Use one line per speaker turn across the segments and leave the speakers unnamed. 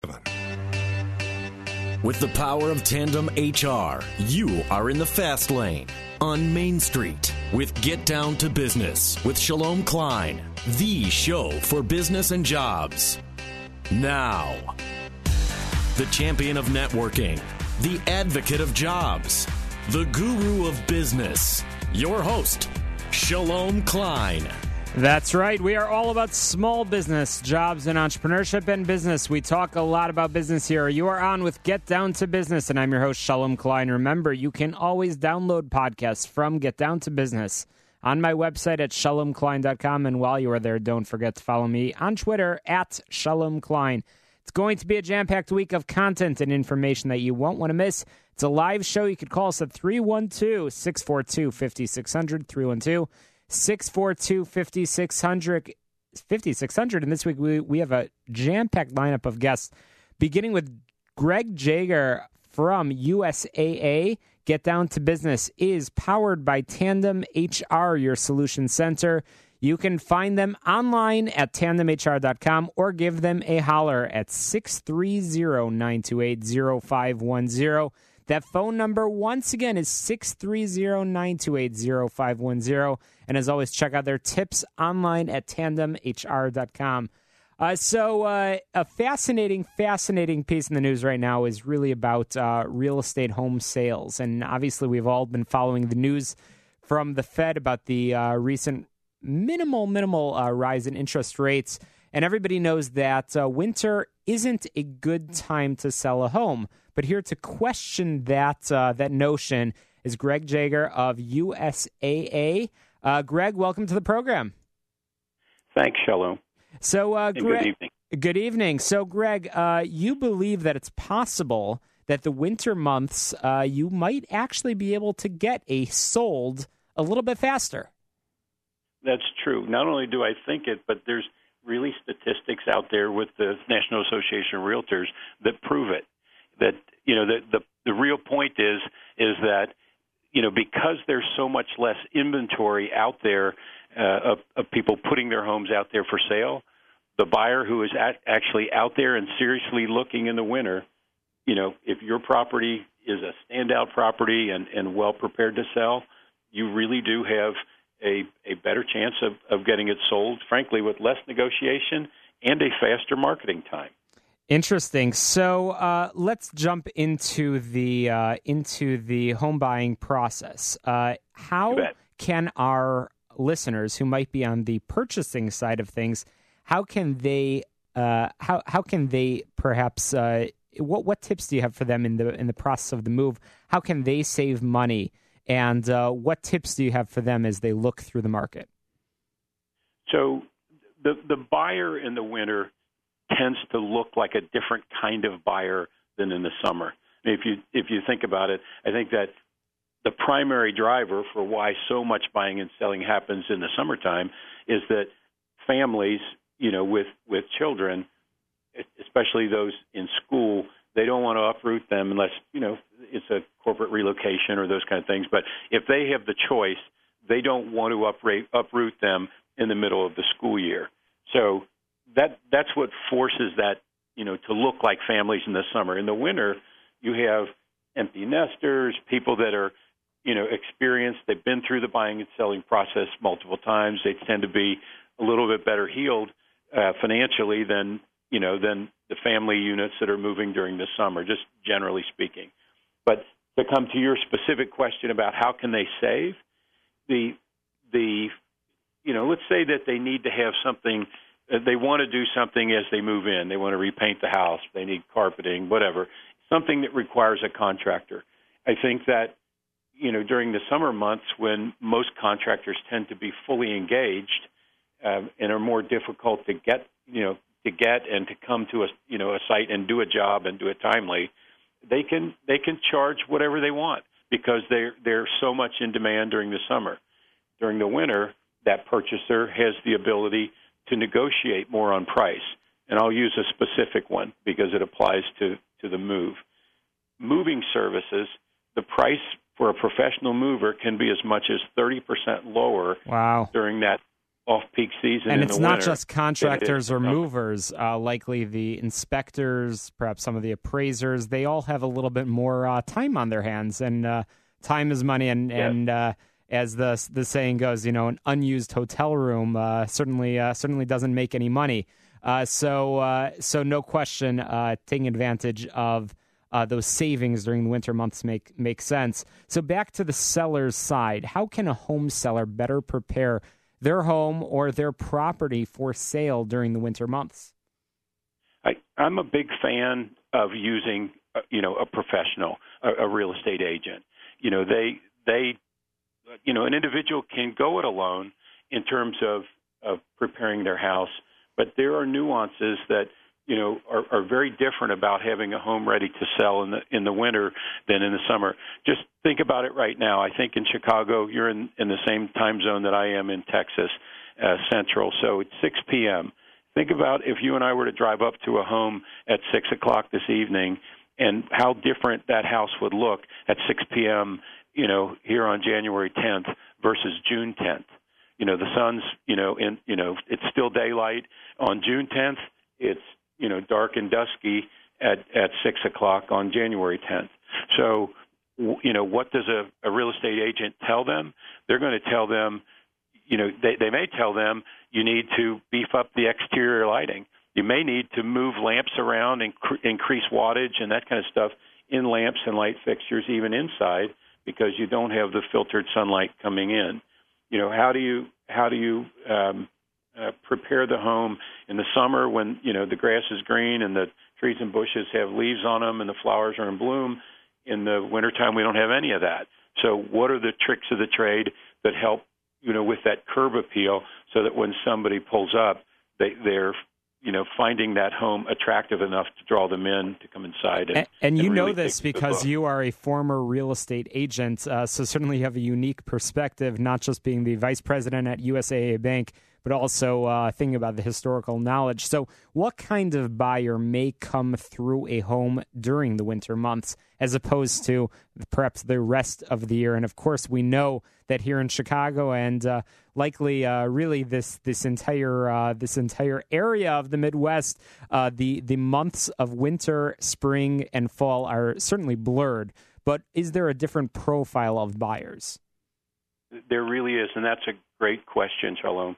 With the power of Tandem HR, you are in the fast lane on Main Street with Get Down to Business with Shalom Klein, the show for business and jobs. Now, the champion of networking, the advocate of jobs, the guru of business, your host, Shalom Klein.
That's right. We are all about small business, jobs, and entrepreneurship and business. We talk a lot about business here. You are on with Get Down to Business, and I'm your host, Shalom Klein. Remember, you can always download podcasts from Get Down to Business on my website at shalomklein.com. And while you are there, don't forget to follow me on Twitter at Shalom Klein. It's going to be a jam-packed week of content and information that you won't want to miss. It's a live show. You could call us at 312-642-5600, 312-642-5600. And this week we have a jam-packed lineup of guests, beginning with Greg Jager from USAA. Get Down to Business is powered by Tandem HR, your solution center. You can find them online at tandemhr.com or give them a holler at 630-928-0510. That phone number, once again, is 630-928-0510. And as always, check out their tips online at tandemhr.com. So a fascinating piece in the news right now is really about real estate home sales. And obviously, we've all been following the news from the Fed about the recent minimal rise in interest rates. And everybody knows that winter isn't a good time to sell a home. But here to question that notion is Greg Jager of USAA. Greg, welcome to the program.
Thanks, Shalom.
So, Greg,
good evening.
Good evening. So, Greg, you believe that it's possible that the winter months you might actually be able to get sold a little bit faster.
That's true. Not only do I think it, but there's really statistics out there with the National Association of Realtors that prove it. That, you know, the real point is that, you know, because there's so much less inventory out there of people putting their homes out there for sale, the buyer who is actually out there and seriously looking in the winter, you know, if your property is a standout property and well prepared to sell, you really do have a better chance of getting it sold, frankly, with less negotiation and a faster marketing time.
Interesting. So let's jump into the home buying process. How can our listeners who might be on the purchasing side of things, how can they perhaps what tips do you have for them in the process of the move? How can they save money, and what tips do you have for them as they look through the market? So
the buyer in the winter tends to look like a different kind of buyer than in the summer. If you think about it, I think that the primary driver for why so much buying and selling happens in the summertime is that families, you know, with children, especially those in school, they don't want to uproot them unless, you know, it's a corporate relocation or those kind of things. But if they have the choice, they don't want to uproot them in the middle of the school year. So that's what forces that, you know, to look like families in the summer. In the winter, you have empty nesters, people that are, you know, experienced. They've been through the buying and selling process multiple times. They tend to be a little bit better heeled financially than the family units that are moving during the summer, just generally speaking. But to come to your specific question about how can they save, let's say that they need to have something. They want to do something as they move in. They want to repaint the house. They need carpeting, whatever, something that requires a contractor. I think that, you know, during the summer months when most contractors tend to be fully engaged and are more difficult to get and to come to a site and do a job and do it timely, they can charge whatever they want because they're so much in demand during the summer. During the winter, that purchaser has the ability to negotiate more on price. And I'll use a specific one because it applies to the move. Moving services, the price for a professional mover can be as much as 30% lower
Wow.
during that off-peak season
and
in
it's
the
not
winter.
just contractors or movers. Likely the inspectors, perhaps some of the appraisers, they all have a little bit more time on their hands, and time is money. And as the saying goes, an unused hotel room certainly doesn't make any money. So no question, taking advantage of those savings during the winter months make sense. So back to the seller's side, how can a home seller better prepare their home or their property for sale during the winter months?
I'm a big fan of using, a professional, a real estate agent. An individual can go it alone in terms of preparing their house, but there are nuances that are very different about having a home ready to sell in the winter than in the summer. Just think about it right now. I think in Chicago, you're in the same time zone that I am in Texas, Central. So it's 6 p.m. Think about if you and I were to drive up to a home at 6 o'clock this evening and how different that house would look at 6 p.m., here on January 10th versus June 10th. The sun's, it's still daylight. On June 10th, it's dark and dusky at 6 o'clock on January 10th. So, what does a real estate agent tell them? They're going to tell them, they may tell them you need to beef up the exterior lighting. You may need to move lamps around and increase wattage and that kind of stuff in lamps and light fixtures, even inside, because you don't have the filtered sunlight coming in. How do you prepare the home in the summer when the grass is green and the trees and bushes have leaves on them and the flowers are in bloom? In the wintertime, we don't have any of that. So what are the tricks of the trade that help with that curb appeal so that when somebody pulls up, they're finding that home attractive enough to draw them in to come inside.
And you
really
know this because you are a former real estate agent, so certainly you have a unique perspective, not just being the vice president at USAA Bank, but also thinking about the historical knowledge. So what kind of buyer may come through a home during the winter months as opposed to perhaps the rest of the year? And, of course, we know that here in Chicago and likely really this entire area of the Midwest, the months of winter, spring, and fall are certainly blurred. But is there a different profile of buyers?
There really is, and that's a great question, Shalom.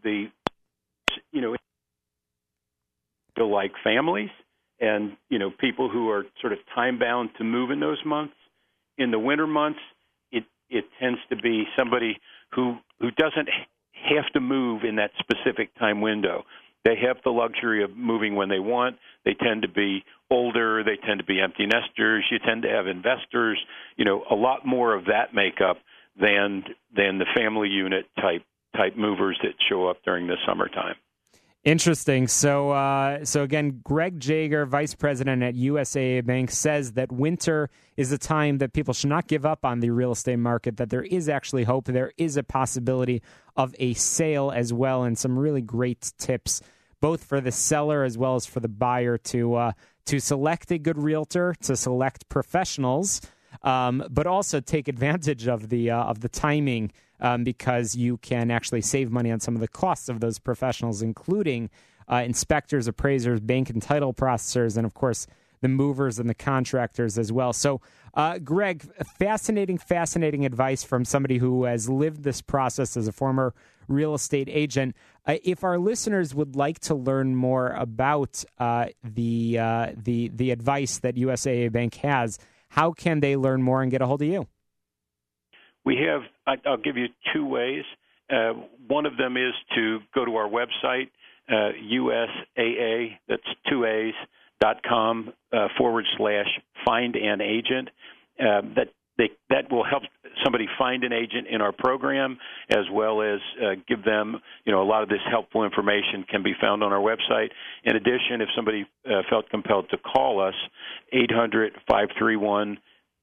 Like families and, people who are sort of time-bound to move in those months. In the winter months, it tends to be somebody who doesn't have to move in that specific time window. They have the luxury of moving when they want. They tend to be older. They tend to be empty nesters. You tend to have investors, a lot more of that makeup than the family unit type movers that show up during the summertime.
Interesting. So again, Greg Jager, vice president at USAA Bank, says that winter is a time that people should not give up on the real estate market, that there is actually hope. There is a possibility of a sale as well, and some really great tips, both for the seller as well as for the buyer to select a good realtor, to select professionals, but also take advantage of the timing. Because you can actually save money on some of the costs of those professionals, including inspectors, appraisers, bank and title processors, and, of course, the movers and the contractors as well. So, Greg, fascinating advice from somebody who has lived this process as a former real estate agent. If our listeners would like to learn more about the advice that USAA Bank has, how can they learn more and get a hold of you?
We have, I'll give you two ways. One of them is to go to our website, USAA, that's 2A's.com /find an agent. That will help somebody find an agent in our program, as well as give them, a lot of this helpful information can be found on our website. In addition, if somebody felt compelled to call us, 800-531-8722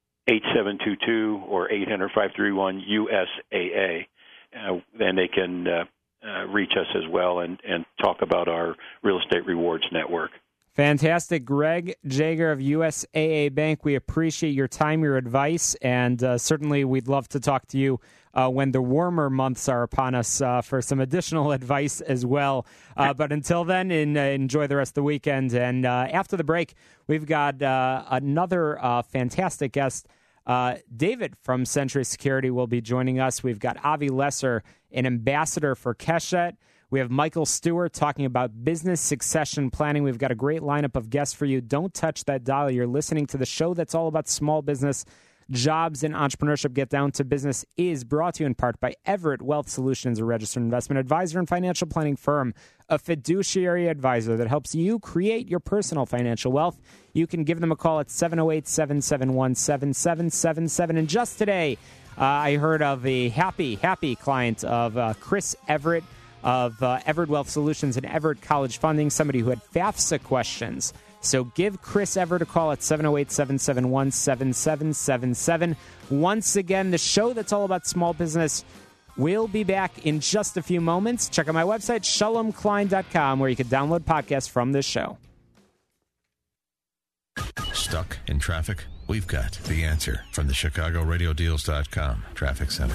or 800-531-USAA, then they can reach us as well and talk about our Real Estate Rewards Network.
Fantastic. Greg Jager of USAA Bank, we appreciate your time, your advice, and certainly we'd love to talk to you when the warmer months are upon us for some additional advice as well. But until then, enjoy the rest of the weekend. And after the break, we've got another fantastic guest. David from Century Security will be joining us. We've got Avi Lesser, an ambassador for Keshet. We have Michael Stewart talking about business succession planning. We've got a great lineup of guests for you. Don't touch that dial. You're listening to the show that's all about small business, jobs, and entrepreneurship. Get Down to Business is brought to you in part by Everett Wealth Solutions, a registered investment advisor and financial planning firm, a fiduciary advisor that helps you create your personal financial wealth. You can give them a call at 708-771-7777. And just today, I heard of a happy client of Chris Everett of Everett Wealth Solutions and Everett College Funding, somebody who had FAFSA questions. So give Chris Everett a call at 708-771-7777. Once again, the show that's all about small business will be back in just a few moments. Check out my website, shalomklein.com, where you can download podcasts from this show.
Stuck in traffic? We've got the answer from the ChicagoRadioDeals.com Traffic Center.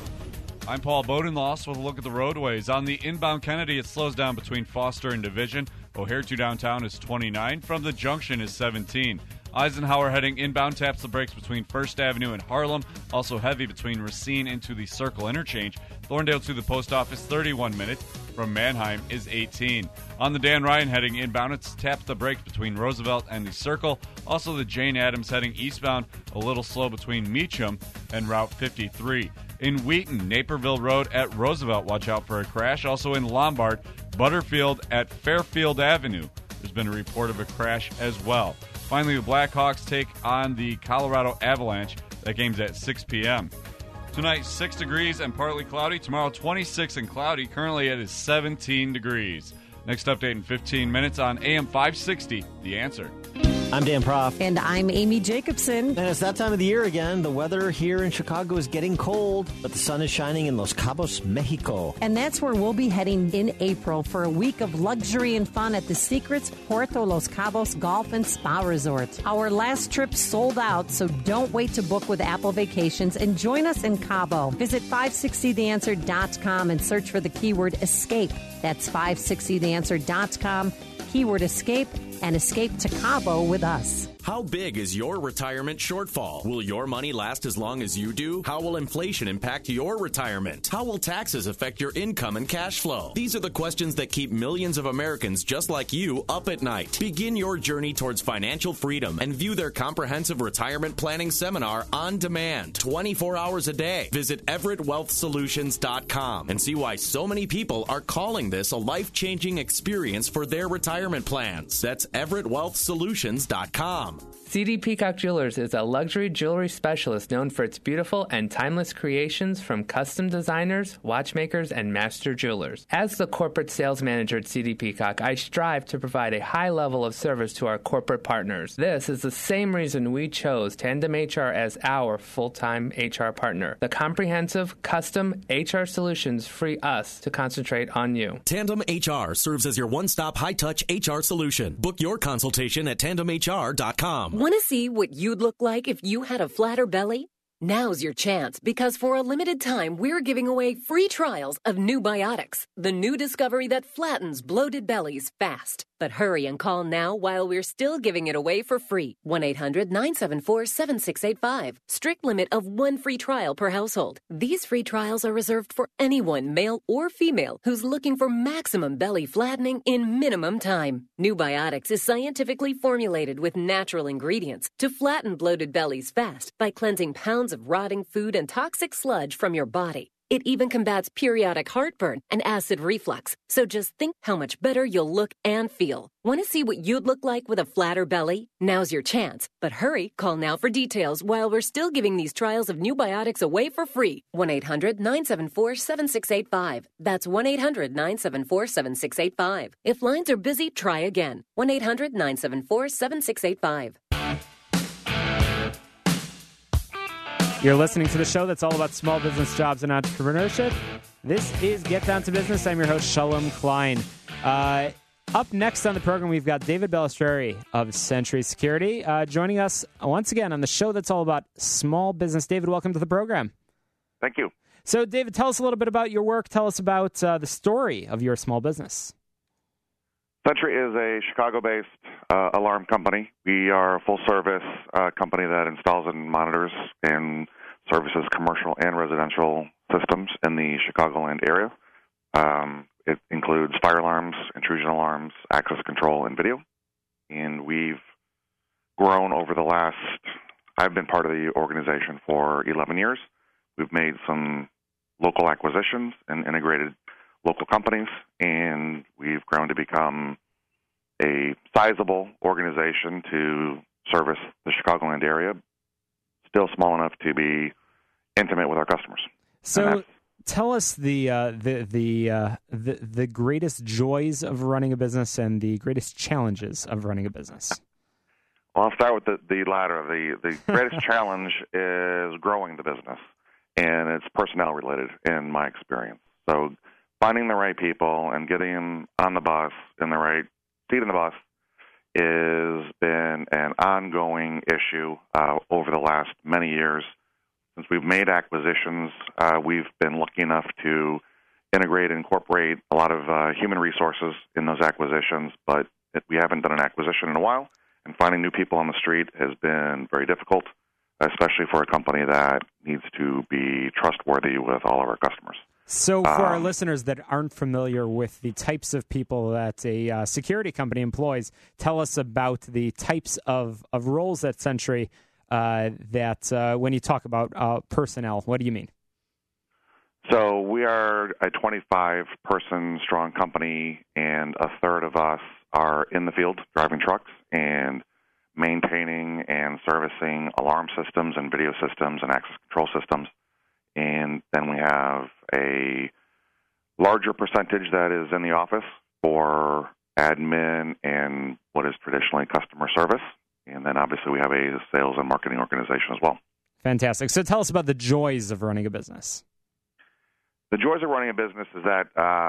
I'm Paul Bodenloss with a look at the roadways. On the inbound Kennedy, it slows down between Foster and Division. O'Hare to downtown is 29. From the junction is 17. Eisenhower heading inbound taps the brakes between 1st Avenue and Harlem. Also heavy between Racine into the Circle interchange. Thorndale to the post office, 31 minutes. From Manheim is 18. On the Dan Ryan heading inbound, it's tapped the brakes between Roosevelt and the Circle. Also the Jane Addams heading eastbound, a little slow between Meacham and Route 53. In Wheaton, Naperville Road at Roosevelt, watch out for a crash. Also in Lombard, Butterfield at Fairfield Avenue. There's been a report of a crash as well. Finally, the Blackhawks take on the Colorado Avalanche. That game's at 6 p.m. Tonight, 6 degrees and partly cloudy. Tomorrow, 26 and cloudy. Currently, it is 17 degrees. Next update in 15 minutes on AM 560, The Answer.
I'm Dan Proft.
And I'm Amy Jacobson.
And it's that time of the year again. The weather here in Chicago is getting cold, but the sun is shining in Los Cabos, Mexico.
And that's where we'll be heading in April for a week of luxury and fun at the Secrets Puerto Los Cabos Golf and Spa Resort. Our last trip sold out, so don't wait to book with Apple Vacations and join us in Cabo. Visit 560theanswer.com and search for the keyword escape. That's 560theanswer.com, keyword escape, and escape to Cabo with us.
How big is your retirement shortfall? Will your money last as long as you do? How will inflation impact your retirement? How will taxes affect your income and cash flow? These are the questions that keep millions of Americans just like you up at night. Begin your journey towards financial freedom and view their comprehensive retirement planning seminar on demand, 24 hours a day. Visit EverettWealthSolutions.com and see why so many people are calling this a life-changing experience for their retirement plans. That's EverettWealthSolutions.com.
CD Peacock Jewelers is a luxury jewelry specialist known for its beautiful and timeless creations from custom designers, watchmakers, and master jewelers. As the corporate sales manager at CD Peacock, I strive to provide a high level of service to our corporate partners. This is the same reason we chose Tandem HR as our full-time HR partner. The comprehensive, custom HR solutions free us to concentrate on you.
Tandem HR serves as your one-stop high-touch HR solution. Book your consultation at tandemhr.com.
Want to see what you'd look like if you had a flatter belly? Now's your chance, because for a limited time, we're giving away free trials of New Biotics, the new discovery that flattens bloated bellies fast. But hurry and call now while we're still giving it away for free. 1-800-974-7685. Strict limit of 1 free trial per household. These free trials are reserved for anyone, male or female, who's looking for maximum belly flattening in minimum time. New Biotics is scientifically formulated with natural ingredients to flatten bloated bellies fast by cleansing pounds of rotting food and toxic sludge from your body. It even combats periodic heartburn and acid reflux. So just think how much better you'll look and feel. Want to see what you'd look like with a flatter belly? Now's your chance. But hurry, call now for details while we're still giving these trials of New Biotics away for free. 1-800-974-7685. That's 1-800-974-7685. If lines are busy, try again. 1-800-974-7685.
You're listening to the show that's all about small business, jobs, and entrepreneurship. This is Get Down to Business. I'm your host, Shalom Klein. Up next on the program, we've got David Balistreri of Century Security joining us once again on the show that's all about small business. David, welcome to the program.
Thank you.
So, David, tell us a little bit about your work. Tell us about the story of your small business.
Century is a Chicago-based alarm company. We are a full-service company that installs and monitors and services commercial and residential systems in the Chicagoland area. It includes fire alarms, intrusion alarms, access control, and video. And we've grown over the last, I've been part of the organization for 11 years. We've made some local acquisitions and integrated local companies, and we've grown to become a sizable organization to service the Chicagoland area, still small enough to be intimate with our customers.
So tell us the greatest joys of running a business and the greatest challenges of running a business.
Well, I'll start with the latter. The greatest challenge is growing the business, and it's personnel related in my experience. So finding the right people and getting them on the bus in the right seat in the bus has been an ongoing issue over the last many years. Since we've made acquisitions, we've been lucky enough to integrate and incorporate a lot of human resources in those acquisitions, but we haven't done an acquisition in a while, and finding new people on the street has been very difficult, especially for a company that needs to be trustworthy with all of our customers.
So for our listeners that aren't familiar with the types of people that a security company employs, tell us about the types of roles at Century that when you talk about personnel, what do you mean?
So we are a 25-person strong company, and a third of us are in the field driving trucks and maintaining and servicing alarm systems and video systems and access control systems. And then we have a larger percentage that is in the office for admin and what is traditionally customer service. And then obviously we have a sales and marketing organization as well.
Fantastic. So tell us about the joys of running a business.
The joys of running a business is that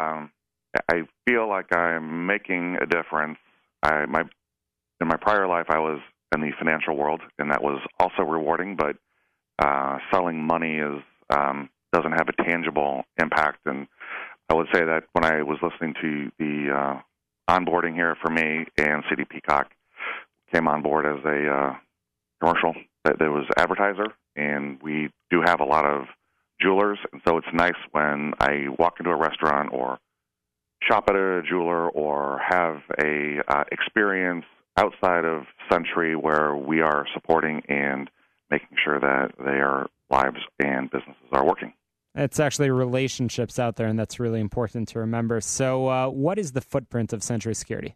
I feel like I'm making a difference. In my prior life, I was in the financial world, and that was also rewarding, but selling money doesn't have a tangible impact. And I would say that when I was listening to the onboarding here for me, and CD Peacock came on board as a commercial that there was advertiser, and we do have a lot of jewelers, and so it's nice when I walk into a restaurant or shop at a jeweler or have a experience outside of Century where we are supporting and making sure that their lives and businesses are working.
It's actually relationships out there, and that's really important to remember. So what is the footprint of Century Security?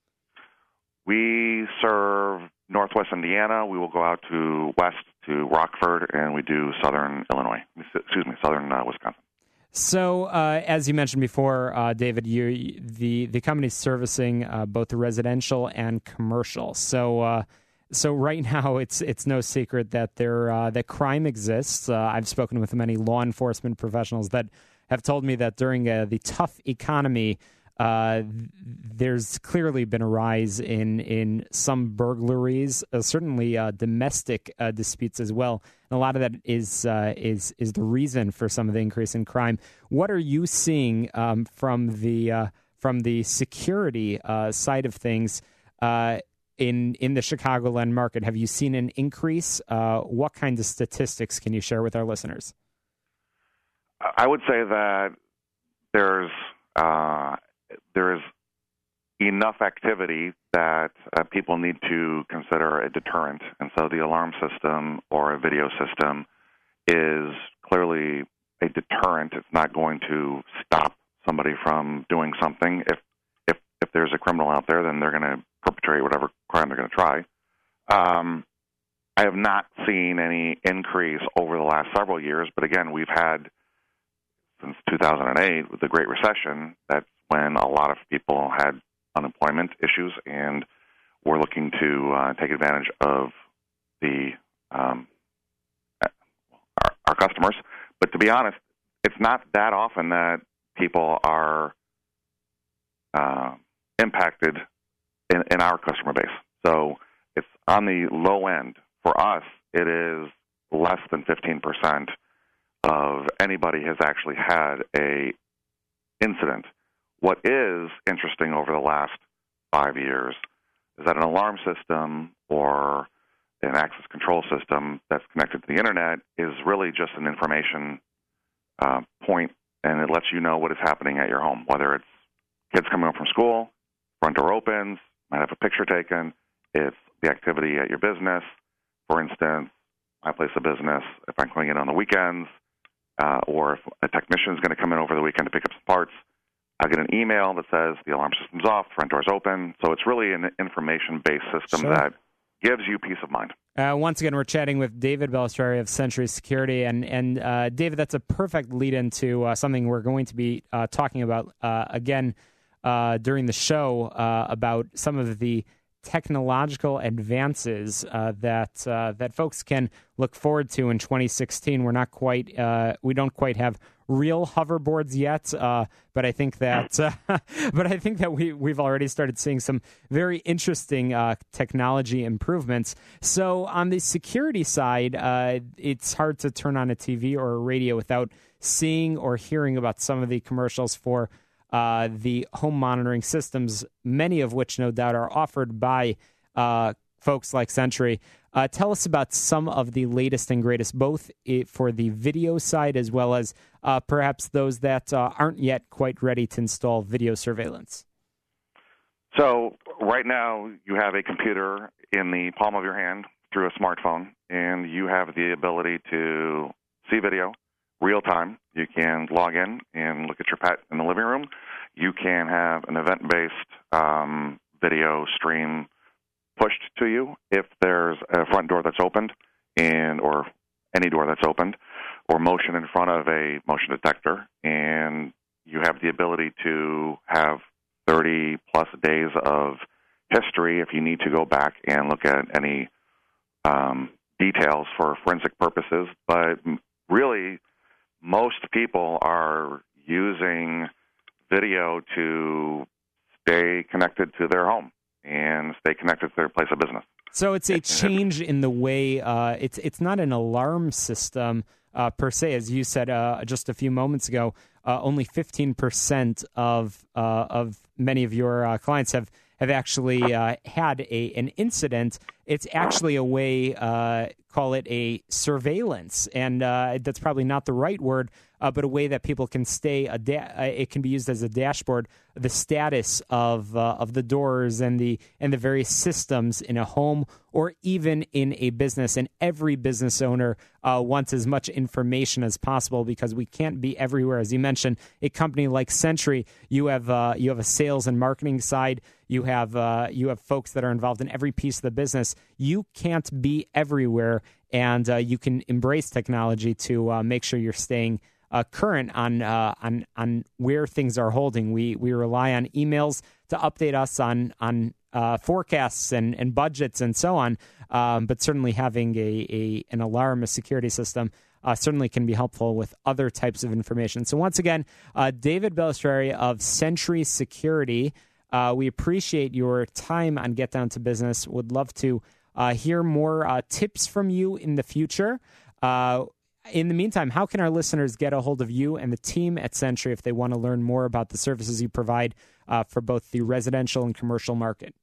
We serve Northwest Indiana. We will go out to west to Rockford, and we do southern Wisconsin.
So, as you mentioned before, David, the company's servicing both the residential and commercial. So right now, it's no secret that that crime exists. I've spoken with many law enforcement professionals that have told me that during the tough economy, there's clearly been a rise in some burglaries, certainly domestic disputes as well. And a lot of that is the reason for some of the increase in crime. What are you seeing from the security side of things in the Chicagoland market? Have you seen an increase? What kinds of statistics can you share with our listeners?
I would say that there is enough activity that people need to consider a deterrent. And so the alarm system or a video system is clearly a deterrent. It's not going to stop somebody from doing something. If there's a criminal out there, then they're going to perpetrate whatever crime they're going to try. I have not seen any increase over the last several years, but again, we've had since 2008 with the Great Recession, that's when a lot of people had unemployment issues and were looking to take advantage of our customers. But to be honest, it's not that often that people are impacted in our customer base. So it's on the low end. For us, it is less than 15% of anybody has actually had a incident. What is interesting over the last 5 years is that an alarm system or an access control system that's connected to the internet is really just an information point, and it lets you know what is happening at your home, whether it's kids coming home from school, front door opens, might have a picture taken, it's the activity at your business. For instance, my place of business, if I'm going in on the weekends, or if a technician is going to come in over the weekend to pick up some parts, I get an email that says the alarm system's off, front door's open. So it's really an information-based system that gives you peace of mind.
Once again, we're chatting with David Balestrieri of Century Security. And David, that's a perfect lead into something we're going to be talking about again during the show about some of the technological advances that folks can look forward to in 2016. We're not quite, we don't quite have real hoverboards yet, but I think that, we've already started seeing some very interesting technology improvements. So on the security side, it's hard to turn on a TV or a radio without seeing or hearing about some of the commercials for the home monitoring systems, many of which no doubt are offered by folks like Century. Tell us about some of the latest and greatest, both for the video side as well as perhaps those that aren't yet quite ready to install video surveillance.
So right now you have a computer in the palm of your hand through a smartphone, and you have the ability to see video real time. You can log in and look at your pet in the living room. You can have an event-based video stream pushed to you if there's a front door that's opened or any door that's opened, or motion in front of a motion detector. And you have the ability to have 30-plus days of history if you need to go back and look at any details for forensic purposes. But really, most people are using video to stay connected to their home and stay connected to their place of business.
So it's a change in the way it's not an alarm system per se, as you said just a few moments ago. Only 15% of many of your clients have actually had an incident. It's actually a way, call it a surveillance, and that's probably not the right word, but a way that people can stay. It can be used as a dashboard, the status of the doors and the various systems in a home or even in a business. And every business owner wants as much information as possible because we can't be everywhere. As you mentioned, a company like Century, you have a sales and marketing side. You have folks that are involved in every piece of the business. You can't be everywhere, and you can embrace technology to make sure you're staying current on where things are holding. We rely on emails to update us on forecasts and budgets and so on. But certainly having an alarm, a security system, certainly can be helpful with other types of information. So once again, David Balestrieri of Century Security. We appreciate your time on Get Down to Business. Would love to hear more tips from you in the future. In the meantime, how can our listeners get a hold of you and the team at Century if they want to learn more about the services you provide for both the residential and commercial market?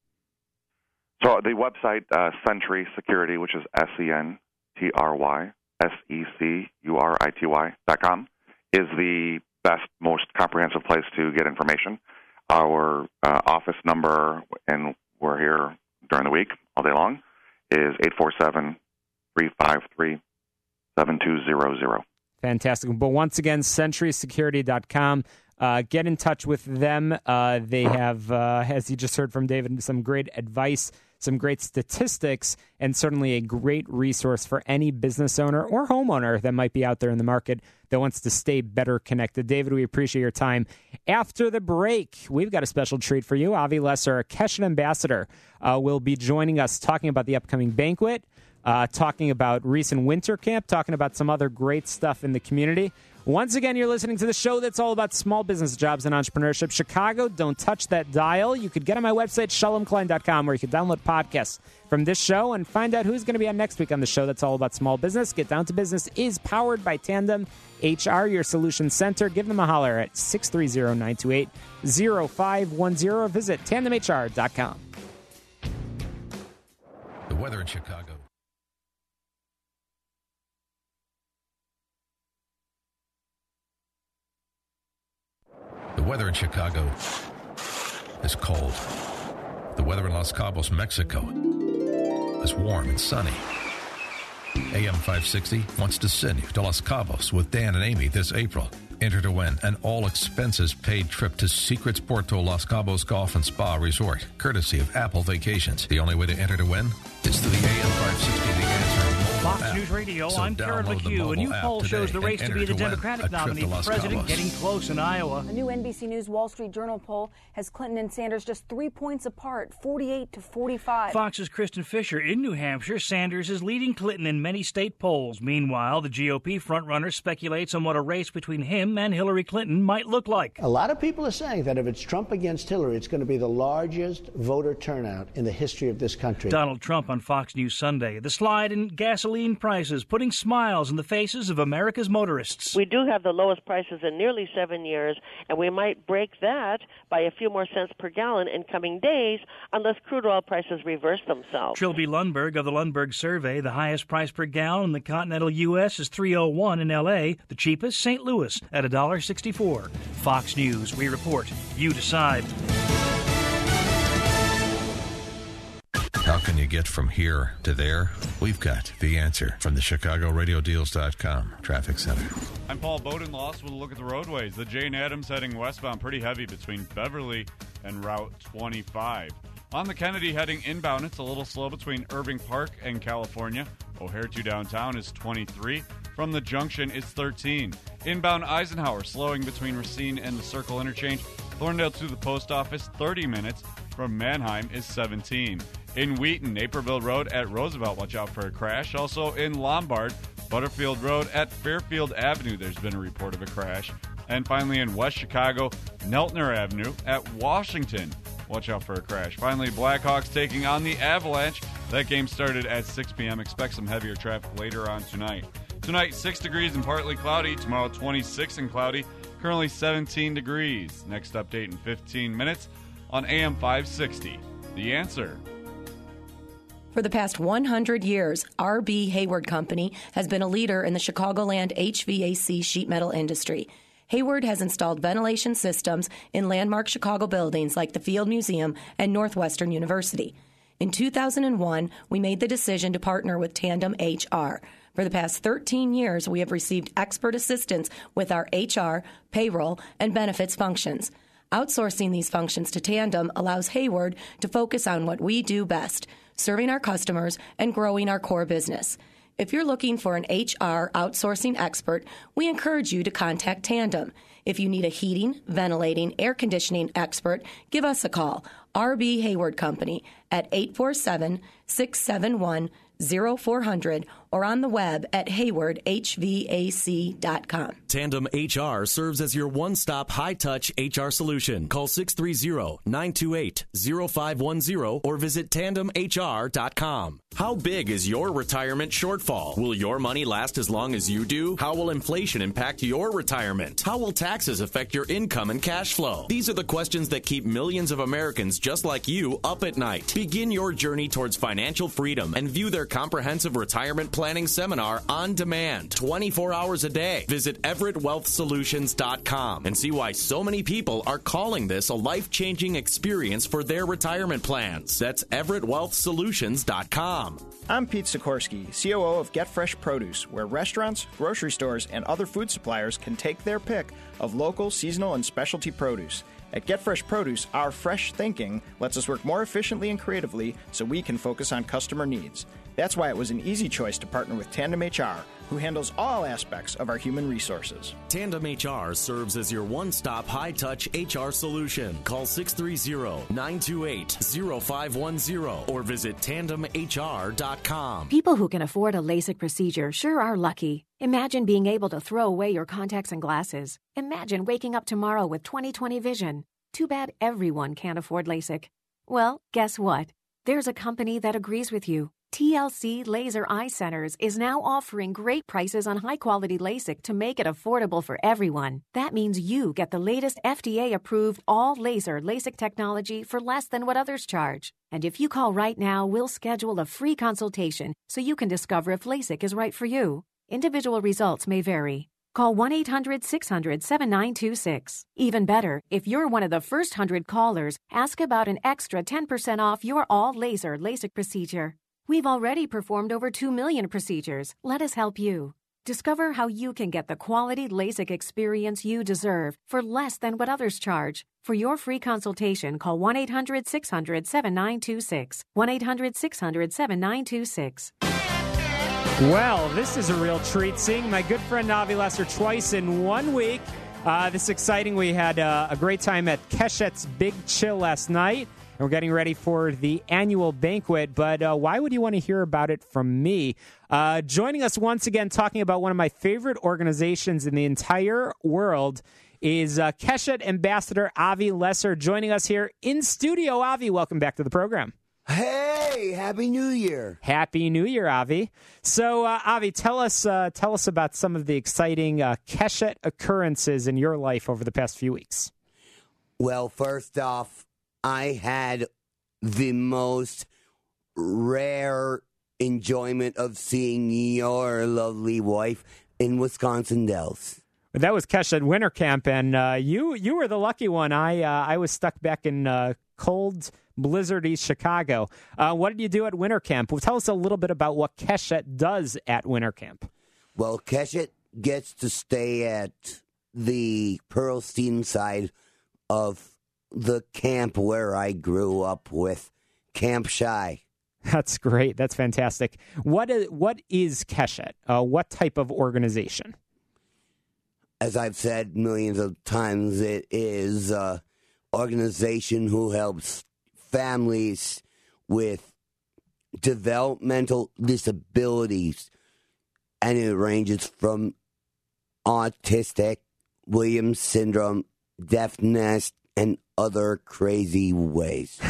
So the website, Century Security, which is CentrySecurity.com, is the best, most comprehensive place to get information. Our office number, and we're here during the week all day long, is 847-353-7200.
Fantastic. But once again, CentrySecurity.com. Get in touch with them. They have, as you just heard from David, some great advice, some great statistics, and certainly a great resource for any business owner or homeowner that might be out there in the market that wants to stay better connected. David, we appreciate your time. After the break, we've got a special treat for you. Avi Lesser, Keshet Ambassador, will be joining us talking about the upcoming banquet, talking about recent winter camp, talking about some other great stuff in the community. Once again, you're listening to the show that's all about small business jobs and entrepreneurship. Chicago, don't touch that dial. You could get on my website, shalomklein.com, where you can download podcasts from this show and find out who's going to be on next week on the show that's all about small business. Get Down to Business is powered by Tandem HR, your solution center. Give them a holler at 630-928-0510 or visit tandemhr.com.
The weather in Chicago. The weather in Chicago is cold. The weather in Los Cabos, Mexico is warm and sunny. AM 560 wants to send you to Los Cabos with Dan and Amy this April. Enter to win an all-expenses-paid trip to Secrets Puerto Los Cabos Golf and Spa Resort, courtesy of Apple Vacations. The only way to enter to win is through the AM 560 The Answer
Fox
app.
News Radio,
So
I'm Karen
download the
McHugh. A new
mobile
poll
app
shows the
today
race
and
to be
enter
the
to win
Democratic
a trip
nominee
to
for
Los
president
Cabos.
getting close in Iowa.
A new NBC News Wall Street Journal poll has Clinton and Sanders just 3 points apart, 48-45.
Fox's Kristen Fisher in New Hampshire. Sanders is leading Clinton in many state polls. Meanwhile, the GOP frontrunner speculates on what a race between him and Hillary Clinton might look like.
A lot of people are saying that if it's Trump against Hillary, it's going to be the largest voter turnout in the history of this country.
Donald Trump on Fox News Sunday. The slide in gasoline prices putting smiles in the faces of America's motorists.
We do have the lowest prices in nearly 7 years, and we might break that by a few more cents per gallon in coming days unless crude oil prices reverse themselves.
Trilby Lundberg of the Lundberg Survey. The highest price per gallon in the continental U.S. is $3.01 in L.A., the cheapest St. Louis at $1.64. Fox News, we report, you decide.
How can you get from here to there? We've got the answer from the ChicagoRadioDeals.com Traffic Center.
I'm Paul Bodenloss with a look at the roadways. The Jane Addams heading westbound pretty heavy between Beverly and Route 25. On the Kennedy heading inbound, it's a little slow between Irving Park and California. O'Hare to downtown is 23. From the junction, it's 13. Inbound Eisenhower slowing between Racine and the Circle interchange. Thorndale to the post office, 30 minutes. From Manheim is 17. In Wheaton, Naperville Road at Roosevelt, watch out for a crash. Also in Lombard, Butterfield Road at Fairfield Avenue, there's been a report of a crash. And finally in West Chicago, Neltner Avenue at Washington, watch out for a crash. Finally, Blackhawks taking on the Avalanche. That game started at 6 p.m. Expect some heavier traffic later on tonight. Tonight, 6 degrees and partly cloudy. Tomorrow, 26 and cloudy. Currently 17 degrees. Next update in 15 minutes on AM 560. The Answer.
For the past 100 years, R.B. Hayward Company has been a leader in the Chicagoland HVAC sheet metal industry. Hayward has installed ventilation systems in landmark Chicago buildings like the Field Museum and Northwestern University. In 2001, we made the decision to partner with Tandem HR. For the past 13 years, we have received expert assistance with our HR, payroll, and benefits functions. Outsourcing these functions to Tandem allows Hayward to focus on what we do best, serving our customers and growing our core business. If you're looking for an HR outsourcing expert, we encourage you to contact Tandem. If you need a heating, ventilating, air conditioning expert, give us a call. R.B. Hayward Company at 847-671-0400 or on the web at haywardhvac.com.
Tandem HR serves as your one-stop high-touch HR solution. Call 630-928-0510 or visit tandemhr.com. How big is your retirement shortfall? Will your money last as long as you do? How will inflation impact your retirement? How will taxes affect your income and cash flow? These are the questions that keep millions of Americans just like you up at night. Begin your journey towards financial freedom and view their comprehensive retirement planning seminar on demand, 24 hours a day. Visit EverettWealthSolutions.com and see why so many people are calling this a life-changing experience for their retirement plans. That's EverettWealthSolutions.com.
I'm Pete Sikorsky, COO of Get Fresh Produce, where restaurants, grocery stores, and other food suppliers can take their pick of local, seasonal, and specialty produce. At Get Fresh Produce, our fresh thinking lets us work more efficiently and creatively so we can focus on customer needs. That's why it was an easy choice to partner with Tandem HR, who handles all aspects of our human resources.
Tandem HR serves as your one-stop high-touch HR solution. Call 630-928-0510 or visit tandemhr.com.
People who can afford a LASIK procedure sure are lucky. Imagine being able to throw away your contacts and glasses. Imagine waking up tomorrow with 20/20 vision. Too bad everyone can't afford LASIK. Well, guess what? There's a company that agrees with you. TLC Laser Eye Centers is now offering great prices on high-quality LASIK to make it affordable for everyone. That means you get the latest FDA-approved all-laser LASIK technology for less than what others charge. And if you call right now, we'll schedule a free consultation so you can discover if LASIK is right for you. Individual results may vary. Call 1-800-600-7926. Even better, if you're one of the first 100 callers, ask about an extra 10% off your all-laser LASIK procedure. We've already performed over 2 million procedures. Let us help you. Discover how you can get the quality LASIK experience you deserve for less than what others charge. For your free consultation, call 1-800-600-7926. 1-800-600-7926.
Well, this is a real treat, seeing my good friend Avi Lesser twice in 1 week. This is exciting. We had a great time at Keshet's Big Chill last night. And we're getting ready for the annual banquet, but why would you want to hear about it from me? Joining us once again, talking about one of my favorite organizations in the entire world, is Keshet Ambassador Avi Lesser, joining us here in studio. Avi, welcome back to the program.
Hey, Happy New Year.
Happy New Year, Avi. So, Avi, tell us about some of the exciting Keshet occurrences in your life over the past few weeks.
Well, first off, I had the most rare enjoyment of seeing your lovely wife in Wisconsin Dells.
That was Keshet Winter Camp, and you were the lucky one. I was stuck back in cold, blizzardy Chicago. What did you do at Winter Camp? Well, tell us a little bit about what Keshet does at Winter Camp.
Well, Keshet gets to stay at the Pearlstein side of the camp where I grew up with, Camp Shy.
That's great. That's fantastic. What is Keshet? What type of organization?
As I've said millions of times, it is an organization who helps families with developmental disabilities, and it ranges from autistic, Williams syndrome, deafness, and other crazy ways.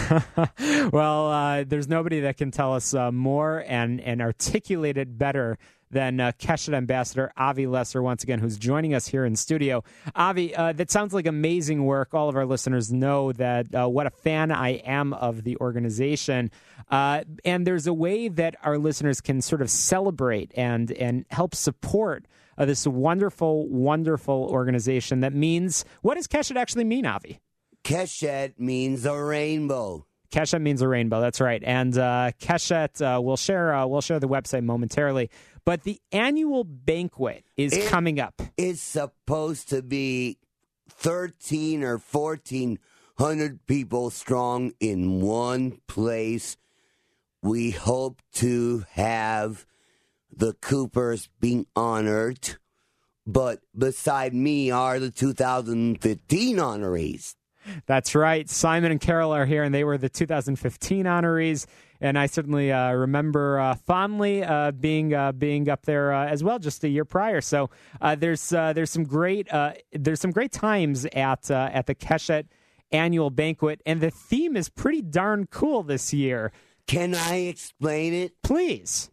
Well, there's nobody that can tell us more and articulate it better than Keshet Ambassador Avi Lesser, once again, who's joining us here in studio. Avi, that sounds like amazing work. All of our listeners know that what a fan I am of the organization. And there's a way that our listeners can sort of celebrate and help support this wonderful, wonderful organization that means, what does Keshet actually mean, Avi?
Keshet means a rainbow.
Keshet means a rainbow. That's right. And Keshet, we'll share the website momentarily. But the annual banquet is coming up.
It's supposed to be 1,300 or 1,400 people strong in one place. We hope to have the Coopers being honored. But beside me are the 2015 honorees.
That's right. Simon and Carol are here, and they were the 2015 honorees. And I certainly remember fondly being up there as well, just a year prior. So there's some great times at the Keshet annual banquet, and the theme is pretty darn cool this year.
Can I explain it?
Please.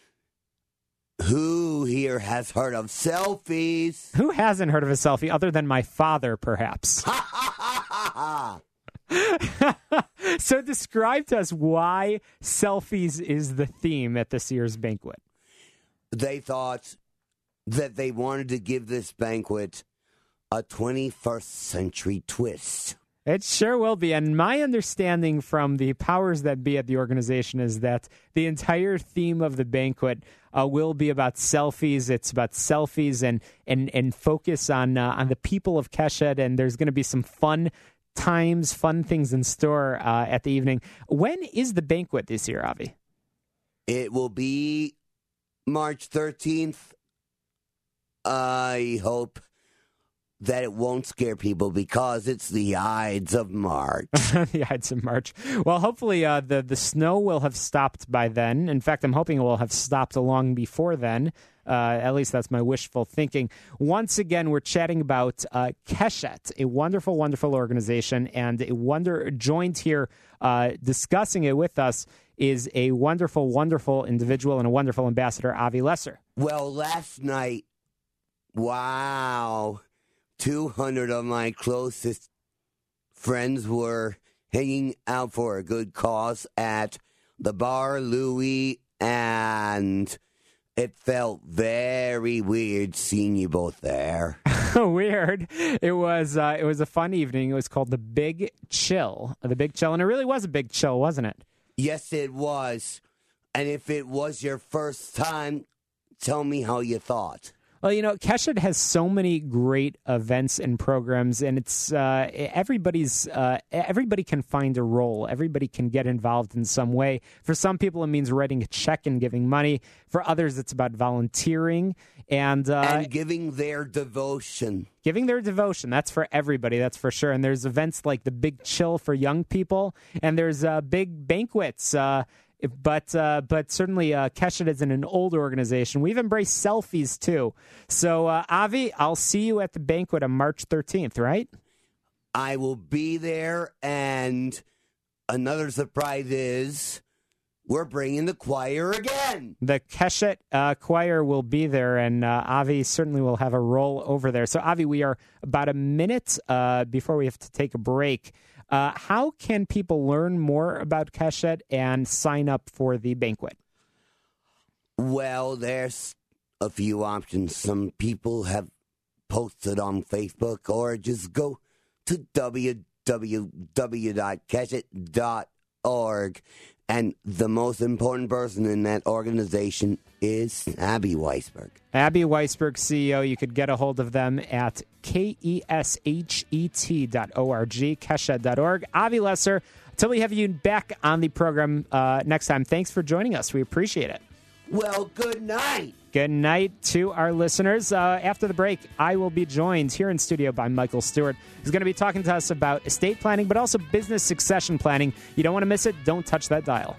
Who here has heard of selfies?
Who hasn't heard of a selfie other than my father, perhaps? So describe to us why selfies is the theme at this year's banquet.
They thought that they wanted to give this banquet a 21st century twist.
It sure will be. And my understanding from the powers that be at the organization is that the entire theme of the banquet will be about selfies. It's about selfies and focus on the people of Keshet. And there's going to be some fun times, fun things in store at the evening. When is the banquet this year, Avi?
It will be March 13th. I hope that it won't scare people because it's the Ides of March.
The Ides of March. Well, hopefully the snow will have stopped by then. In fact, I'm hoping it will have stopped long before then. At least that's my wishful thinking. Once again, we're chatting about Keshet, a wonderful, wonderful organization, and joined here discussing it with us is a wonderful, wonderful individual and a wonderful ambassador, Avi Lesser.
Well, last night, wow, 200 of my closest friends were hanging out for a good cause at the Bar Louie, and it felt very weird seeing you both there.
Weird. It was a fun evening. It was called The Big Chill. And it really was a big chill, wasn't it?
Yes, it was. And if it was your first time, tell me how you thought.
Well, Keshet has so many great events and programs, and it's everybody can find a role. Everybody can get involved in some way. For some people, it means writing a check and giving money. For others, it's about volunteering and
giving their devotion.
Giving their devotion. That's for everybody. That's for sure. And there's events like the Big Chill for young people, and there's big banquets. But certainly Keshet is in an old organization. We've embraced selfies, too. So, Avi, I'll see you at the banquet on March 13th, right?
I will be there, and another surprise is we're bringing the choir again.
The Keshet choir will be there, and Avi certainly will have a role over there. So, Avi, we are about a minute before we have to take a break. How can people learn more about Keshet and sign up for the banquet?
Well, there's a few options. Some people have posted on Facebook, or just go to www.keshet.org. And the most important person in that organization is Abby Weisberg.
Abby Weisberg, CEO. You could get a hold of them at keshet.org, keshet.org. Avi Lesser, until we have you back on the program next time, thanks for joining us. We appreciate it.
Well, good night.
Good night to our listeners. After the break, I will be joined here in studio by Michael Stewart, who's going to be talking to us about estate planning, but also business succession planning. You don't want to miss it. Don't touch that dial.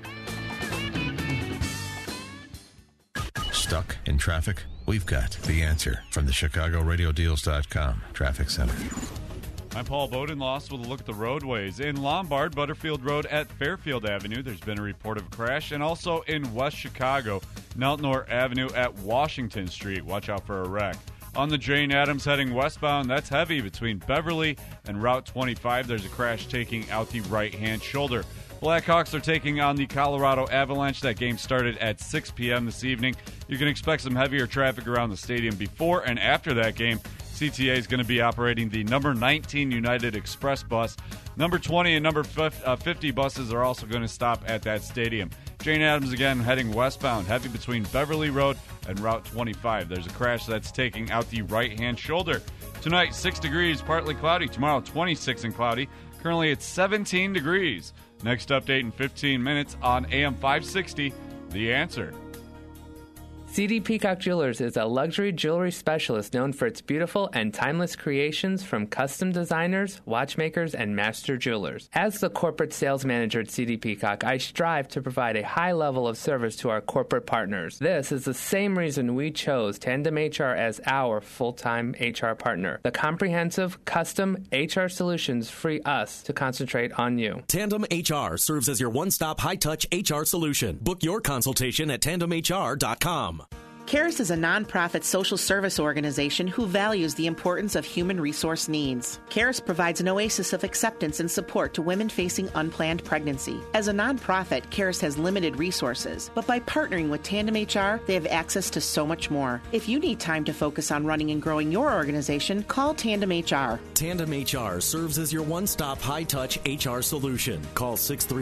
Stuck in traffic? We've got the answer from the ChicagoRadioDeals.com Traffic Center.
I'm Paul Bowden, lost with a look at the roadways. In Lombard, Butterfield Road at Fairfield Avenue, there's been a report of a crash. And also in West Chicago, Neltnor Avenue at Washington Street. Watch out for a wreck. On the Jane Addams heading westbound, that's heavy between Beverly and Route 25. There's a crash taking out the right-hand shoulder. Blackhawks are taking on the Colorado Avalanche. That game started at 6 p.m. this evening. You can expect some heavier traffic around the stadium before and after that game. CTA is going to be operating the number 19 United Express bus. Number 20 and number 50 buses are also going to stop at that stadium. Jane Addams again heading westbound, heavy between Beverly Road and Route 25. There's a crash that's taking out the right-hand shoulder. Tonight, 6 degrees, partly cloudy. Tomorrow, 26 and cloudy. Currently, it's 17 degrees. Next update in 15 minutes on AM 560, The Answer.
CD Peacock Jewelers is a luxury jewelry specialist known for its beautiful and timeless creations from custom designers, watchmakers, and master jewelers. As the corporate sales manager at CD Peacock, I strive to provide a high level of service to our corporate partners. This is the same reason we chose Tandem HR as our full-time HR partner. The comprehensive, custom HR solutions free us to concentrate on you.
Tandem HR serves as your one-stop high-touch HR solution. Book your consultation at tandemhr.com.
CARES is a nonprofit social service organization who values the importance of human resource needs. CARES provides an oasis of acceptance and support to women facing unplanned pregnancy. As a nonprofit, CARES has limited resources, but by partnering with Tandem HR, they have access to so much more. If you need time to focus on running and growing your organization, call Tandem HR.
Tandem HR serves as your one-stop high-touch HR solution. Call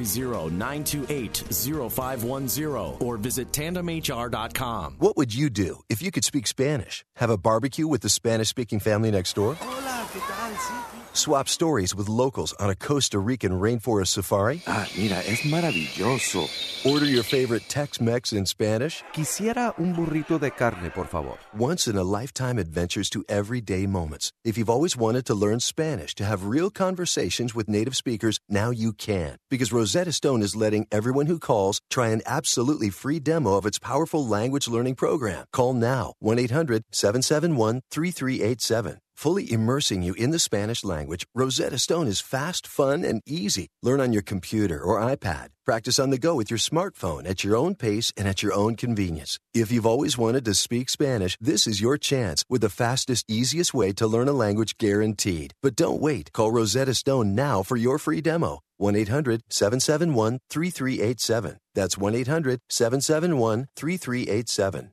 630-928-0510 or visit tandemhr.com.
What would you do if you could speak Spanish? Have a barbecue with the Spanish-speaking family next door?
Hola, ¿qué tal? Sí.
Swap stories with locals on a Costa Rican rainforest safari.
Mira, es maravilloso.
Order your favorite Tex-Mex in Spanish.
Quisiera un burrito de carne, por favor.
Once-in-a-lifetime adventures to everyday moments. If you've always wanted to learn Spanish, to have real conversations with native speakers, now you can. Because Rosetta Stone is letting everyone who calls try an absolutely free demo of its powerful language learning program. Call now, 1-800-771-3387. Fully immersing you in the Spanish language, Rosetta Stone is fast, fun, and easy. Learn on your computer or iPad. Practice on the go with your smartphone at your own pace and at your own convenience. If you've always wanted to speak Spanish, this is your chance with the fastest, easiest way to learn a language guaranteed. But don't wait. Call Rosetta Stone now for your free demo. 1-800-771-3387. That's 1-800-771-3387.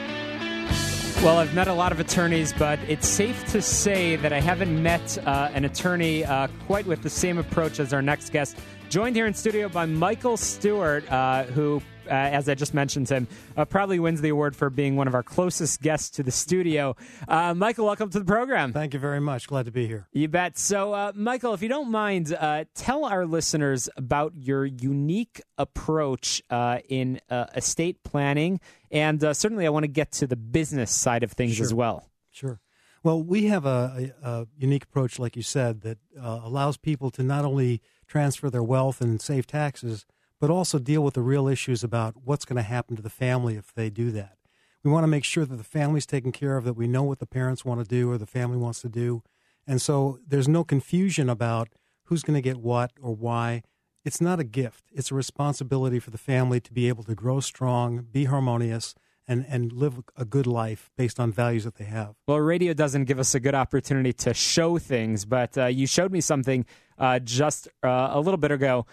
Well, I've met a lot of attorneys, but it's safe to say that I haven't met an attorney quite with the same approach as our next guest. Joined here in studio by Michael Stewart, who, as I just mentioned to him, probably wins the award for being one of our closest guests to the studio. Michael, welcome to the program.
Thank you very much. Glad to be here.
You bet. So, Michael, if you don't mind, tell our listeners about your unique approach in estate planning. And certainly I want to get to the business side of things as well.
Sure. Well, we have a unique approach, like you said, that allows people to not only transfer their wealth and save taxes, but also deal with the real issues about what's going to happen to the family if they do that. We want to make sure that the family's taken care of, that we know what the parents want to do or the family wants to do. And so there's no confusion about who's going to get what or why. It's not a gift. It's a responsibility for the family to be able to grow strong, be harmonious, and live a good life based on values that they have.
Well, radio doesn't give us a good opportunity to show things, but you showed me something just a little bit ago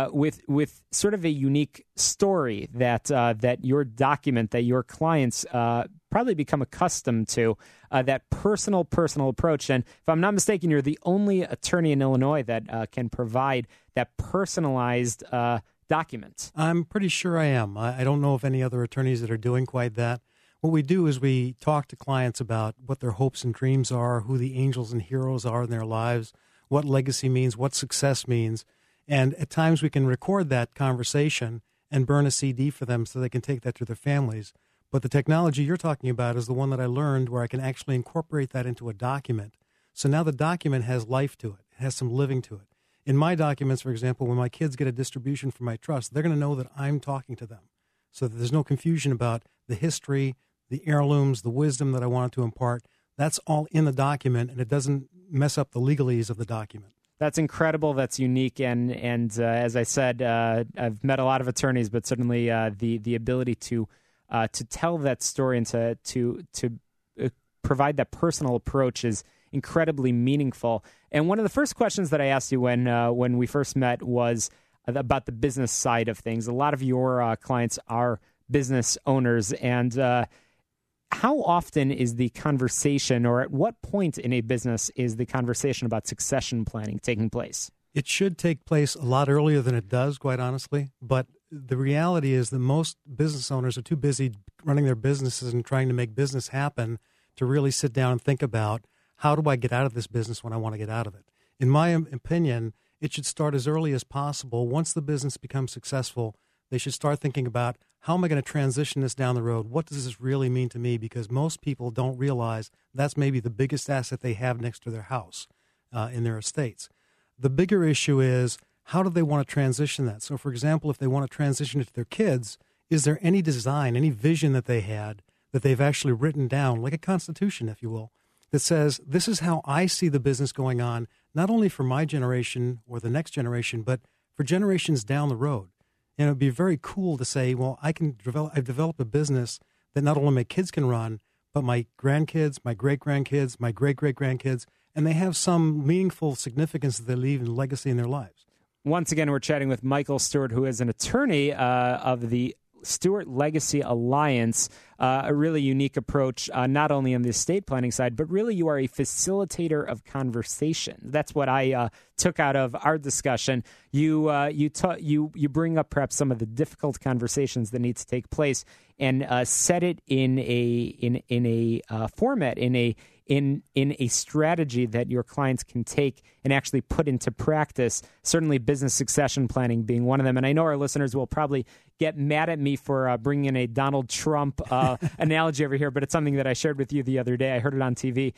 with sort of a unique story that your document, that your clients probably become accustomed to, that personal approach. And if I'm not mistaken, you're the only attorney in Illinois that can provide that personalized document.
I'm pretty sure I am. I don't know of any other attorneys that are doing quite that. What we do is we talk to clients about what their hopes and dreams are, who the angels and heroes are in their lives, what legacy means, what success means. And at times we can record that conversation and burn a CD for them so they can take that to their families. But the technology you're talking about is the one that I learned where I can actually incorporate that into a document. So now the document has life to it. It has some living to it. In my documents, for example, when my kids get a distribution from my trust, they're going to know that I'm talking to them so that there's no confusion about the history, the heirlooms, the wisdom that I wanted to impart. That's all in the document, and it doesn't mess up the legalese of the document.
That's incredible. That's unique. And as I said, I've met a lot of attorneys, but certainly the ability to tell that story and to provide that personal approach is incredibly meaningful. And one of the first questions that I asked you when we first met was about the business side of things. A lot of your clients are business owners, and how often is the conversation, or at what point in a business is the conversation about succession planning taking place?
It should take place a lot earlier than it does, quite honestly. But the reality is that most business owners are too busy running their businesses and trying to make business happen to really sit down and think about, how do I get out of this business when I want to get out of it? In my opinion, it should start as early as possible. Once the business becomes successful, they should start thinking about, how am I going to transition this down the road? What does this really mean to me? Because most people don't realize that's maybe the biggest asset they have next to their house in their estates. The bigger issue is, how do they want to transition that? So, for example, if they want to transition it to their kids, is there any design, any vision that they had that they've actually written down, like a constitution, if you will, that says, this is how I see the business going on, not only for my generation or the next generation, but for generations down the road. And it would be very cool to say, well, I've developed a business that not only my kids can run, but my grandkids, my great-grandkids, my great-great-grandkids, and they have some meaningful significance that they leave in legacy in their lives.
Once again, we're chatting with Michael Stewart, who is an attorney of the Stewart Legacy Alliance, a really unique approach, not only on the estate planning side, but really you are a facilitator of conversation. That's what I took out of our discussion. You bring up perhaps some of the difficult conversations that need to take place set it in a format, in a strategy that your clients can take and actually put into practice, certainly business succession planning being one of them. And I know our listeners will probably get mad at me for bringing in a Donald Trump analogy over here, but it's something that I shared with you the other day. I heard it on TV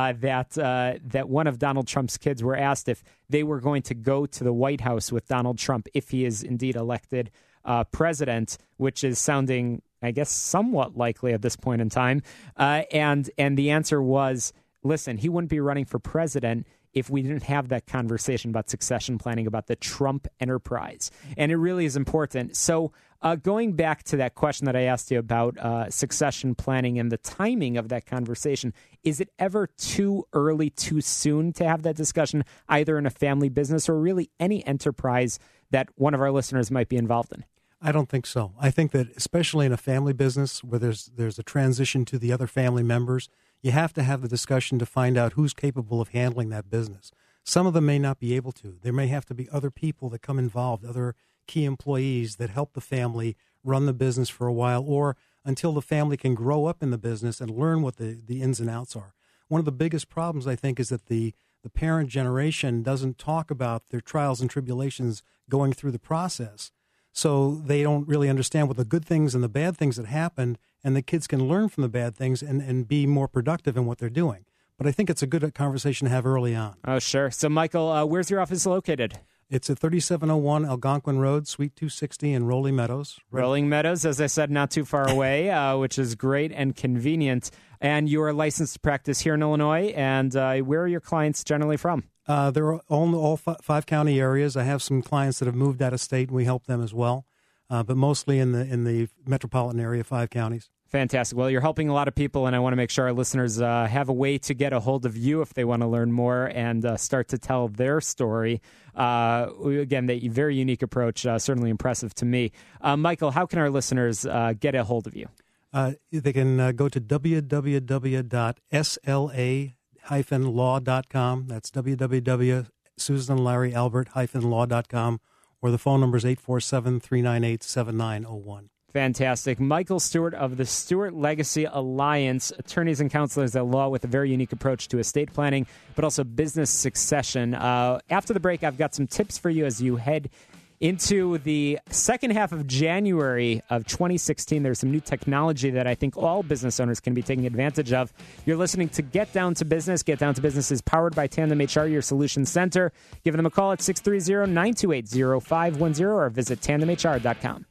that one of Donald Trump's kids were asked if they were going to go to the White House with Donald Trump if he is indeed elected president, which is sounding, I guess, somewhat likely at this point in time. And the answer was, listen, he wouldn't be running for president if we didn't have that conversation about succession planning, about the Trump enterprise. And it really is important. So going back to that question that I asked you about succession planning and the timing of that conversation, is it ever too early, too soon to have that discussion, either in a family business or really any enterprise that one of our listeners might be involved in?
I don't think so. I think that especially in a family business where there's a transition to the other family members, you have to have the discussion to find out who's capable of handling that business. Some of them may not be able to. There may have to be other people that come involved, other key employees that help the family run the business for a while, or until the family can grow up in the business and learn what the ins and outs are. One of the biggest problems, I think, is that the parent generation doesn't talk about their trials and tribulations going through the process. So they don't really understand what the good things and the bad things that happened, and the kids can learn from the bad things and be more productive in what they're doing. But I think it's a good conversation to have early on.
Oh, sure. So, Michael, where's your office located?
It's at 3701 Algonquin Road, Suite 260 in Rolling Meadows.
Rolling Meadows, as I said, not too far away, which is great and convenient. And you are licensed to practice here in Illinois. And where are your clients generally from?
They're all 5 county areas. I have some clients that have moved out of state, and we help them as well. But mostly in the metropolitan area, 5 counties.
Fantastic. Well, you're helping a lot of people, and I want to make sure our listeners have a way to get a hold of you if they want to learn more and start to tell their story. Again, the very unique approach, certainly impressive to me. Michael, how can our listeners get a hold of you?
They can go to www.sla-law.com. That's www.susanlarryalbert-law.com, or the phone number is 847-398-7901.
Fantastic. Michael Stewart of the Stewart Legacy Alliance, attorneys and counselors at law with a very unique approach to estate planning, but also business succession. After the break, I've got some tips for you as you head into the second half of January of 2016. There's some new technology that I think all business owners can be taking advantage of. You're listening to Get Down to Business. Get Down to Business is powered by Tandem HR, your solution center. Give them a call at 630-928-0510 or visit tandemhr.com.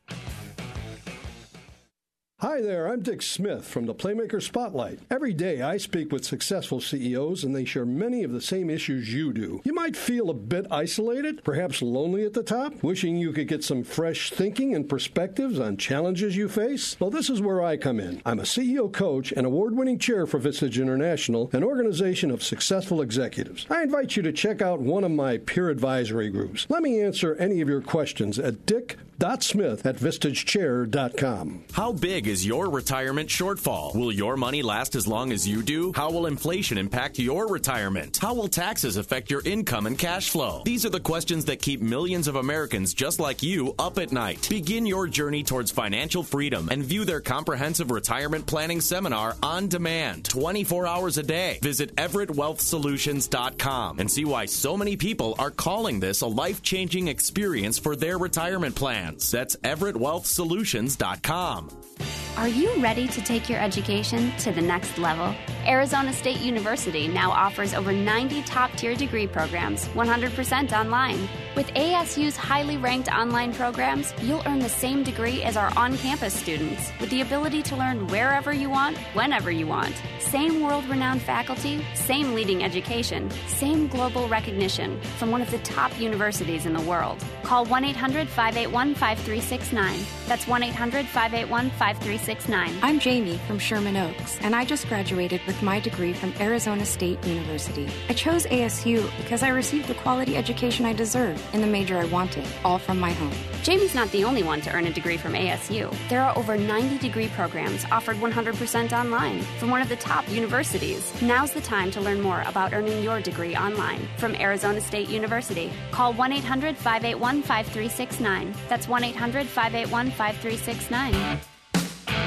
Hi there, I'm Dick Smith from the Playmaker Spotlight. Every day I speak with successful CEOs and they share many of the same issues you do. You might feel a bit isolated, perhaps lonely at the top, wishing you could get some fresh thinking and perspectives on challenges you face. Well, this is where I come in. I'm a CEO coach and award-winning chair for Vistage International, an organization of successful executives. I invite you to check out one of my peer advisory groups. Let me answer any of your questions at dick.smith@vistagechair.com.
How big is your retirement shortfall? Will your money last as long as you do? How will inflation impact your retirement? How will taxes affect your income and cash flow? These are the questions that keep millions of Americans just like you up at night. Begin your journey towards financial freedom and view their comprehensive retirement planning seminar on demand, 24 hours a day. Visit EverettWealthSolutions.com and see why so many people are calling this a life-changing experience for their retirement plans. That's EverettWealthSolutions.com.
Are you ready to take your education to the next level? Arizona State University now offers over 90 top-tier degree programs, 100% online. With ASU's highly ranked online programs, you'll earn the same degree as our on-campus students, with the ability to learn wherever you want, whenever you want. Same world-renowned faculty, same leading education, same global recognition from one of the top universities in the world. Call 1-800-581-5369. That's 1-800-581-5369.
I'm Jamie from Sherman Oaks, and I just graduated with my degree from Arizona State University. I chose ASU because I received the quality education I deserved in the major I wanted, all from my home.
Jamie's not the only one to earn a degree from ASU. There are over 90 degree programs offered 100% online from one of the top universities. Now's the time to learn more about earning your degree online from Arizona State University. Call 1-800-581-5369. That's 1-800-581-5369.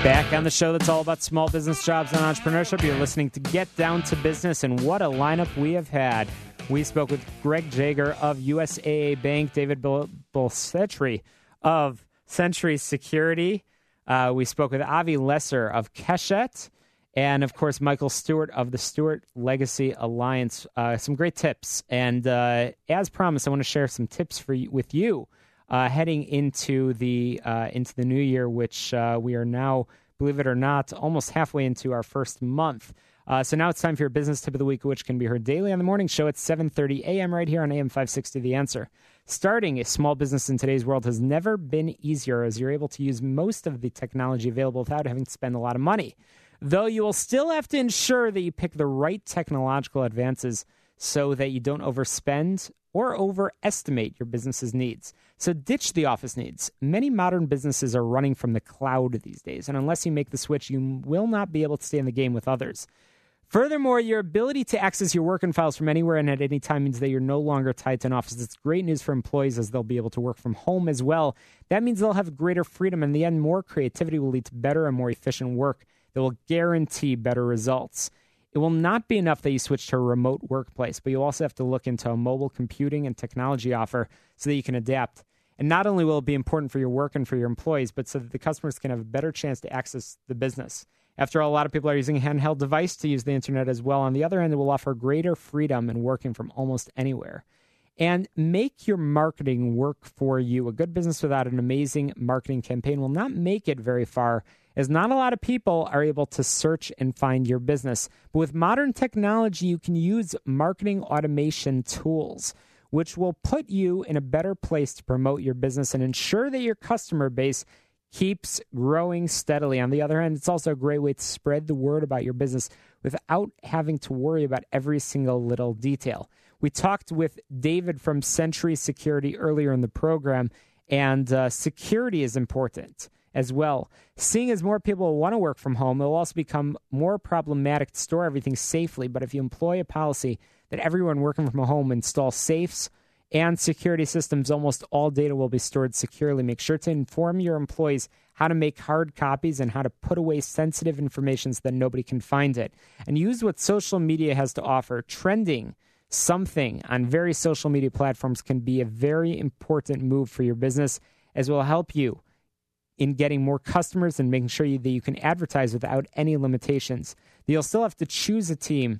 Back on the show that's all about small business, jobs, and entrepreneurship. You're listening to Get Down to Business, and what a lineup we have had. We spoke with Greg Jager of USAA Bank, David Bolsetri of Century Security. We spoke with Avi Lesser of Keshet, and, of course, Michael Stewart of the Stewart Legacy Alliance. Some great tips. And as promised, I want to share some tips with you heading into the new year, which we are now, believe it or not, almost halfway into our first month. So now it's time for your business tip of the week, which can be heard daily on the morning show at 7:30 a.m. right here on AM 560 The Answer. Starting a small business in today's world has never been easier, as you're able to use most of the technology available without having to spend a lot of money. Though you will still have to ensure that you pick the right technological advances so that you don't overspend or overestimate your business's needs. So ditch the office needs. Many modern businesses are running from the cloud these days, and unless you make the switch, you will not be able to stay in the game with others. Furthermore, your ability to access your work and files from anywhere and at any time means that you're no longer tied to an office. It's great news for employees, as they'll be able to work from home as well. That means they'll have greater freedom. In the end, more creativity will lead to better and more efficient work that will guarantee better results. It will not be enough that you switch to a remote workplace, but you'll also have to look into a mobile computing and technology offer so that you can adapt. And not only will it be important for your work and for your employees, but so that the customers can have a better chance to access the business. After all, a lot of people are using a handheld device to use the internet as well. On the other hand, it will offer greater freedom in working from almost anywhere. And make your marketing work for you. A good business without an amazing marketing campaign will not make it very far, as not a lot of people are able to search and find your business. But with modern technology, you can use marketing automation tools, which will put you in a better place to promote your business and ensure that your customer base keeps growing steadily. On the other hand, it's also a great way to spread the word about your business without having to worry about every single little detail. We talked with David from Century Security earlier in the program, and security is important as well. Seeing as more people want to work from home, it will also become more problematic to store everything safely. But if you employ a policy that everyone working from home install safes and security systems, almost all data will be stored securely. Make sure to inform your employees how to make hard copies and how to put away sensitive information so that nobody can find it. And use what social media has to offer. Trending something on various social media platforms can be a very important move for your business, as will help you in getting more customers and making sure that you can advertise without any limitations. You'll still have to choose a team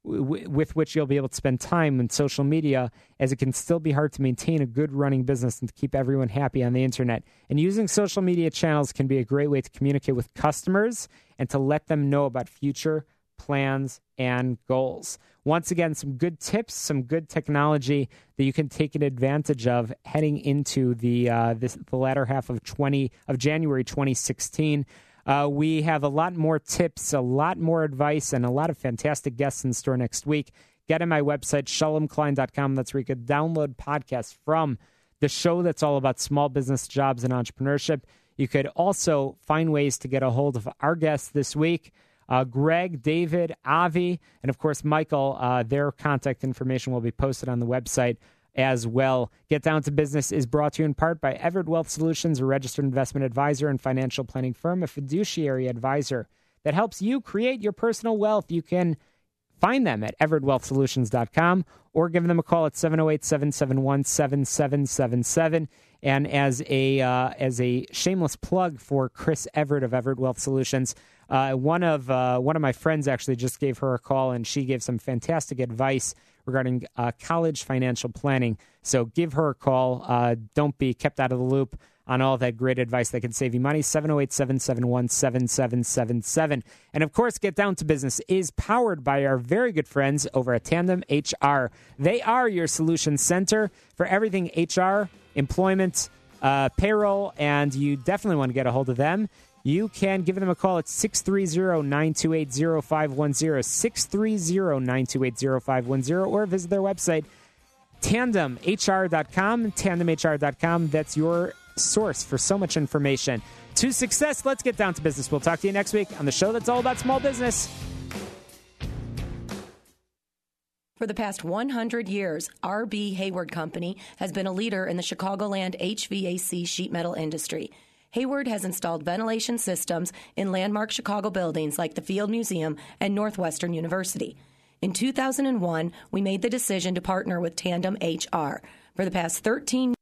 with which you'll be able to spend time on social media, as it can still be hard to maintain a good running business and to keep everyone happy on the internet. And using social media channels can be a great way to communicate with customers and to let them know about future plans and goals. Once again, some good tips, some good technology that you can take advantage of heading into the latter half of January 2016. We have a lot more tips, a lot more advice, and a lot of fantastic guests in store next week. Get on my website, shalomklein.com. That's where you could download podcasts from the show that's all about small business, jobs, and entrepreneurship. You could also find ways to get a hold of our guests this week. Greg, David, Avi, and of course Michael. Their contact information will be posted on the website as well. Get Down to Business is brought to you in part by Everett Wealth Solutions, a registered investment advisor and financial planning firm, a fiduciary advisor that helps you create your personal wealth. You can find them at everettwealthsolutions.com or give them a call at 708-771-7777. And as a shameless plug for Chris Everett of Everett Wealth Solutions, one of my friends actually just gave her a call, and she gave some fantastic advice regarding college financial planning. So give her a call. Don't be kept out of the loop on all that great advice that can save you money. 708-771-7777. And of course, Get Down to Business is powered by our very good friends over at Tandem HR. They are your solution center for everything HR, employment, payroll, and you definitely want to get a hold of them. You can give them a call at 630-928-0510, 630-928-0510, or visit their website, tandemhr.com, tandemhr.com. That's your source for so much information. To success, let's get down to business. We'll talk to you next week on the show that's all about small business.
For the past 100 years, R.B. Hayward Company has been a leader in the Chicagoland HVAC sheet metal industry. Hayward has installed ventilation systems in landmark Chicago buildings like the Field Museum and Northwestern University. In 2001, we made the decision to partner with Tandem HR. For the past 13